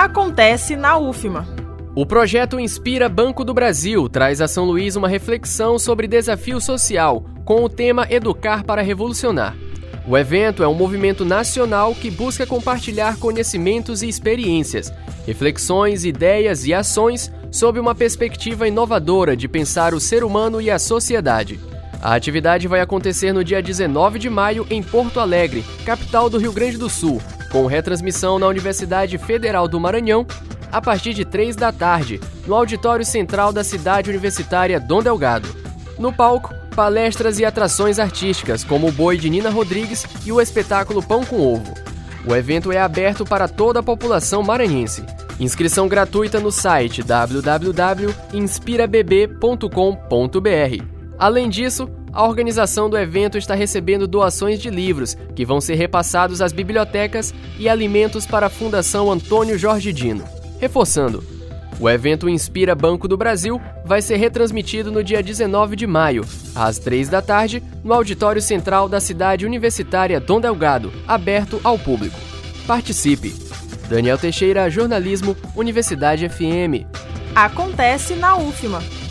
acontece na UFMA. O projeto Inspira Banco do Brasil traz a São Luís uma reflexão sobre desafio social, com o tema Educar para Revolucionar. O evento é um movimento nacional que busca compartilhar conhecimentos e experiências, reflexões, ideias e ações sob uma perspectiva inovadora de pensar o ser humano e a sociedade. A atividade vai acontecer no dia 19 de maio em Porto Alegre, capital do Rio Grande do Sul, com retransmissão na Universidade Federal do Maranhão, a partir de 3 da tarde, no auditório central da cidade universitária Dom Delgado. No palco, palestras e atrações artísticas, como o boi de Nina Rodrigues e o espetáculo Pão com Ovo. O evento é aberto para toda a população maranhense. Inscrição gratuita no site www.inspirabb.com.br. Além disso, a organização do evento está recebendo doações de livros, que vão ser repassados às bibliotecas, e alimentos para a Fundação Antônio Jorge Dino. Reforçando, o evento Inspira Banco do Brasil vai ser retransmitido no dia 19 de maio, às 3 da tarde, no auditório central da cidade universitária Dom Delgado, aberto ao público. Participe! Daniel Teixeira, Jornalismo, Universidade FM. Acontece na UFMA.